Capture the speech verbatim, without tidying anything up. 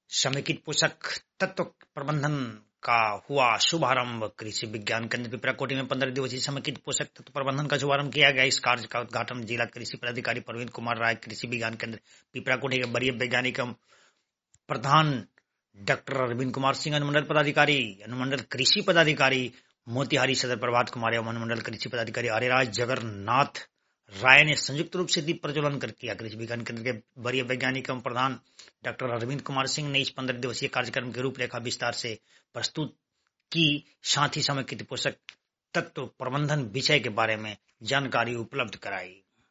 समेकित पोषक तत्व प्रबंधन का हुआ शुभारंभ। कृषि विज्ञान केंद्र पिपराकोटी में पंद्रह दिवसीय समेकित पोषक तत्व प्रबंधन का शुभारंभ किया गया। इस कार्य का उद्घाटन जिला कृषि पदाधिकारी प्रवीण कुमार राय, कृषि विज्ञान केंद्र पिपराकोटी के वरीय वैज्ञानिक प्रधान डॉक्टर अरविंद कुमार सिंह, अनुमंडल पदाधिकारी अनुमंडल कृषि पदाधिकारी मोतिहारी सदर प्रभात कुमार एवं अनुमंडल कृषि पदाधिकारी आर्यराज जगन्नाथ राय ने संयुक्त रूप से दीप प्रज्वलन कर किया। कृषि विज्ञान केंद्र के वरीय वैज्ञानिक एवं प्रधान डॉक्टर अरविंद कुमार सिंह ने इस पंद्रह दिवसीय कार्यक्रम की रूपरेखा विस्तार से प्रस्तुत की, साथ ही समेकित पोषक तत्व प्रबंधन विषय के बारे में जानकारी उपलब्ध कराई।